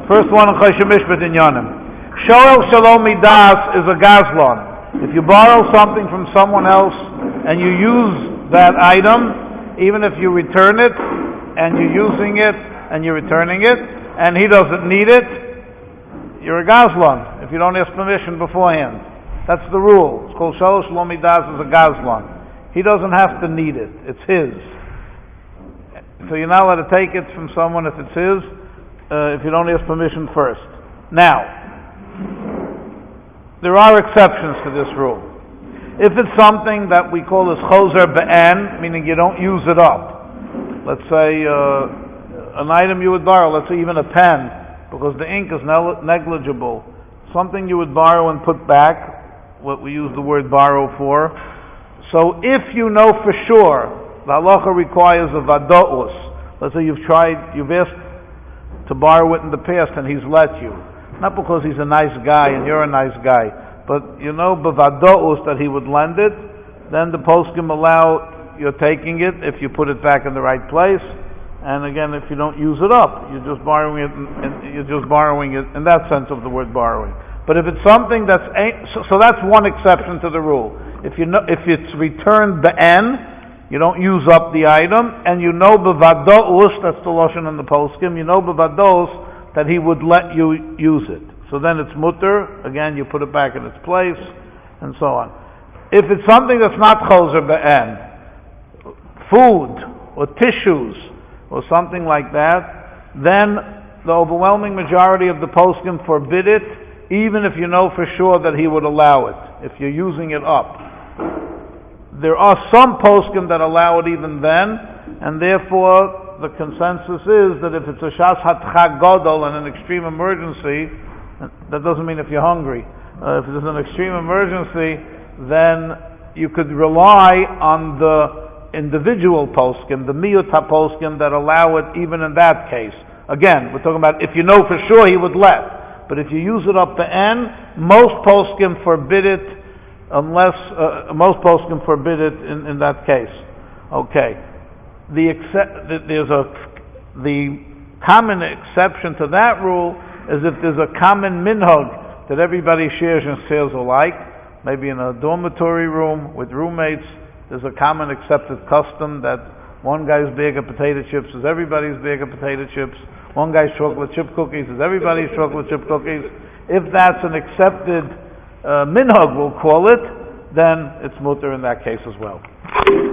First one in Choshen Mishpat in Yonim. Shoel Shalom Midas is a gazlon. If you borrow something from someone else and you use that item, even if you return it and you're using it and you're returning it and he doesn't need it, you're a gazlon if you don't ask permission beforehand. That's the rule. It's called Shoel Shalom Midas is a gazlon. He doesn't have to need it. It's his. So you're not allowed to take it from someone if it's his, if you don't ask permission first. Now, there are exceptions to this rule. If it's something that we call as choser be'en, meaning you don't use it up. Let's say an item you would borrow, let's say even a pen, because the ink is negligible. Something you would borrow and put back, what we use the word borrow for. So if you know for sure, the halacha requires a vada'us. Let's say you've asked to borrow it in the past and he's let you. Not because he's a nice guy and you're a nice guy, but you know b'vada'us that he would lend it, then the poskim allow you're taking it if you put it back in the right place. And again, if you don't use it up, you're just borrowing it, in that sense of the word borrowing. But if it's something that's so that's one exception to the rule. If it's returned be'en, you don't use up the item, and you know b'vada'us, that's the lashon in the poskim, you know b'vada'us that he would let you use it. So then it's mutter, again you put it back in its place, and so on. If it's something that's not choser be'en, food, or tissues, or something like that, then the overwhelming majority of the poskim forbid it, even if you know for sure that he would allow it, if you're using it up. There are some poskim that allow it even then, and therefore the consensus is that if it's a shas hatcha gadol and an extreme emergency, that doesn't mean if you're hungry. If there's an extreme emergency, then you could rely on the individual poskim, the miyut poskim that allow it even in that case. Again, we're talking about if you know for sure he would let, but if you use it up the end, most poskim forbid it. Unless most poskim forbid it in that case. Okay, the common exception to that rule is if there's a common minhag that everybody shares and shares alike. Maybe in a dormitory room with roommates, there's a common accepted custom that one guy's bag of potato chips is everybody's bag of potato chips. One guy's chocolate chip cookies is everybody's chocolate chip cookies. If that's an accepted minhag, we'll call it, then it's mutter in that case as well.